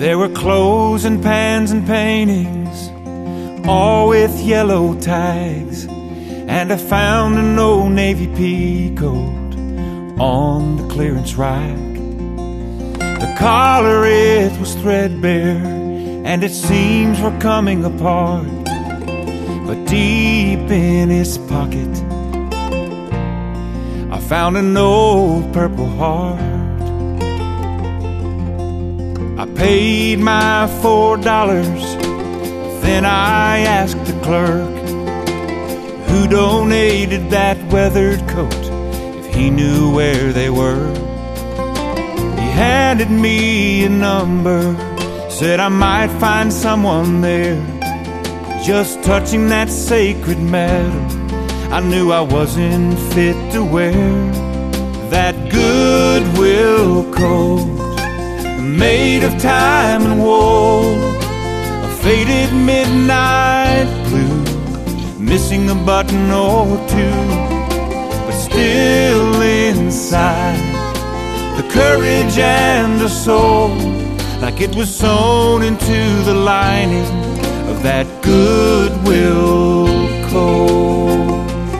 There were clothes and pans and paintings, all with yellow tags, and I found an old Navy pea coat on the clearance rack. The collar, it was threadbare, and its seams were coming apart, but deep in its pocket I found an old Purple Heart. I paid my $4, then I asked the clerk who donated that weathered coat if he knew where they were. He handed me a number, said I might find someone there. Just touching that sacred metal, I knew I wasn't fit to wear that Goodwill coat made of time and wool, a faded midnight blue, missing a button or two, but still inside the courage and the soul, like it was sewn into the lining of that Goodwill coat.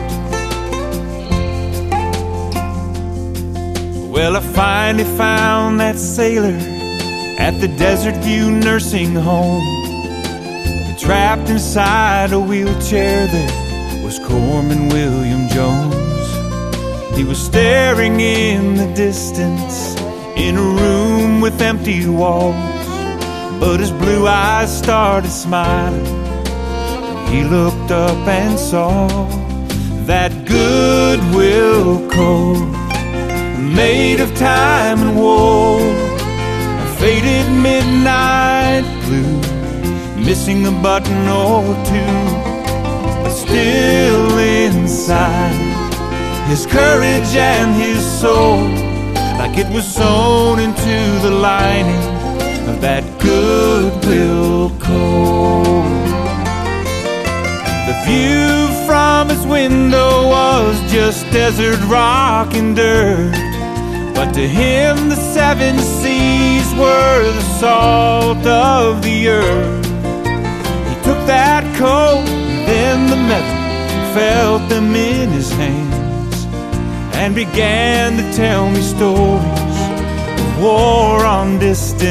Well, I finally found that sailor at the Desert View nursing home. Trapped inside a wheelchair there was Corman William Jones. He was staring in the distance in a room with empty walls, but his blue eyes started smiling. He looked up and saw that Goodwill coat made of time and wool, a faded midnight blue, missing a button or two, but still inside his courage and his soul, like it was sewn into the lining of that Goodwill coat. The view from his window was just desert rock and dirt, but to him the seven seas were the salt of the earth. He took that coat, then the metal, felt them in his hands, and began to tell me stories of war on distant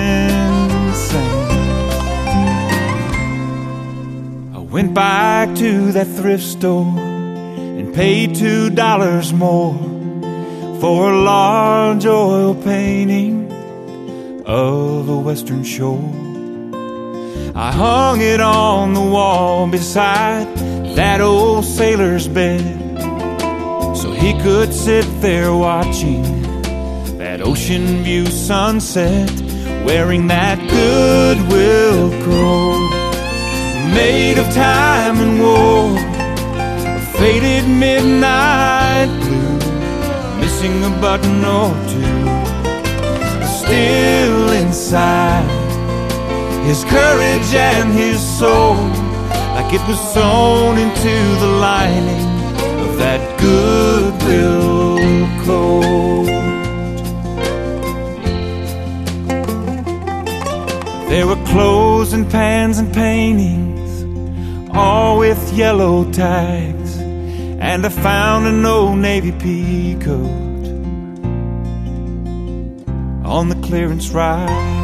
sands. I went back to that thrift store and paid $2 more for a large oil painting of a western shore. I hung it on the wall beside that old sailor's bed, so he could sit there watching that ocean view sunset, wearing that Goodwill coat made of time and wool, a faded midnight blue, missing a button or two, but still inside his courage and his soul, like it was sewn into the lining of that Goodwill coat. There were clothes and pans and paintings, all with yellow tags, and I found an old Navy pea coat on the clearance rack.